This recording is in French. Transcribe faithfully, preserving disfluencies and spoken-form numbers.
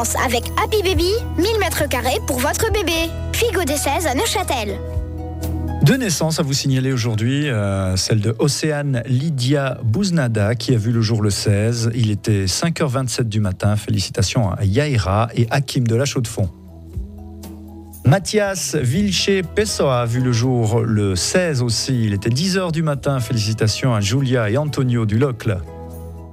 naissance avec Happy Baby, mille mètres carrés pour votre bébé. Figo des seize à Neuchâtel. Deux naissances à vous signaler aujourd'hui, euh, celle de Océane Lydia Bouznada qui a vu le jour le seize. Il était cinq heures vingt-sept du matin. Félicitations à Yaira et Hakim de la Chaux-de-Fonds. Mathias Vilché Pessoa a vu le jour le seize aussi. Il était dix heures du matin. Félicitations à Julia et Antonio du Locle.